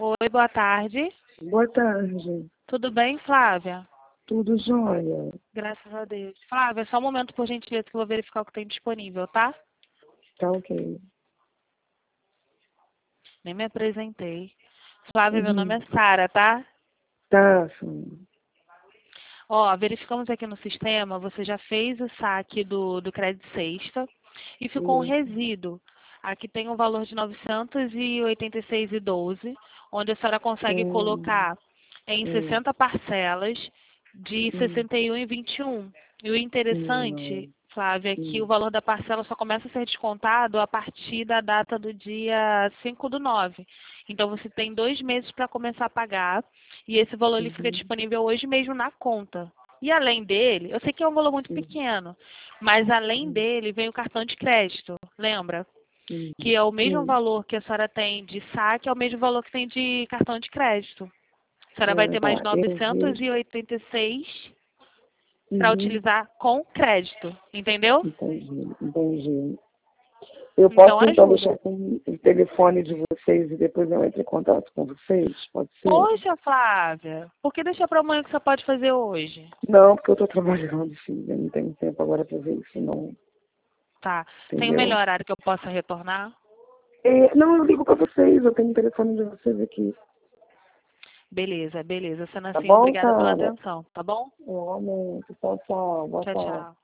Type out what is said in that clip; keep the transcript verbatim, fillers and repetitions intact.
Oi, boa tarde. Boa tarde. Tudo bem, Flávia? Tudo jóia? Graças a Deus. Flávia, só um momento, por gentileza, que eu vou verificar o que tem disponível, tá? Tá ok. Nem me apresentei. Flávia, meu nome Uhum. é Sara, tá? Tá, sim. Ó, verificamos aqui no sistema, você já fez o saque do, do crédito sexta e ficou um Isso. resíduo. Aqui tem um valor de novecentos e oitenta e seis reais e doze centavos, onde a senhora consegue Hum, colocar em hum, sessenta parcelas de hum, sessenta e um reais e vinte e um centavos. E o interessante, hum, Flávia, é que o hum, valor da parcela só começa a ser descontado a partir da data do dia cinco do nove. Então você tem dois meses para começar a pagar e esse valor ele fica uhum, disponível hoje mesmo na conta. E além dele, eu sei que é um valor muito hum, pequeno, mas além hum, dele vem o cartão de crédito, lembra? hum, Que é o mesmo sim. valor que a senhora tem de saque, é o mesmo valor que tem de cartão de crédito. A senhora vai Ah, ter mais tá. Eu novecentos vi. e oitenta e seis para Uhum. utilizar com crédito, entendeu? Entendi, entendi. Eu Então posso então ajuda. deixar com o telefone de vocês e depois eu entro em contato com vocês? Pode ser? Poxa, Flávia, por que deixar para amanhã que você pode fazer hoje? Não, porque eu estou trabalhando, filha. Não tenho tempo agora para ver isso, não. Tá. Tem o Entendeu? melhor horário que eu possa retornar? É, não, eu ligo para vocês, eu tenho o telefone de vocês aqui. Beleza, beleza. Sendo Tá assim, bom, obrigada pela cara? atenção, tá bom? Realmente. Tchau, tchau. Boa Tchau, tarde. tchau.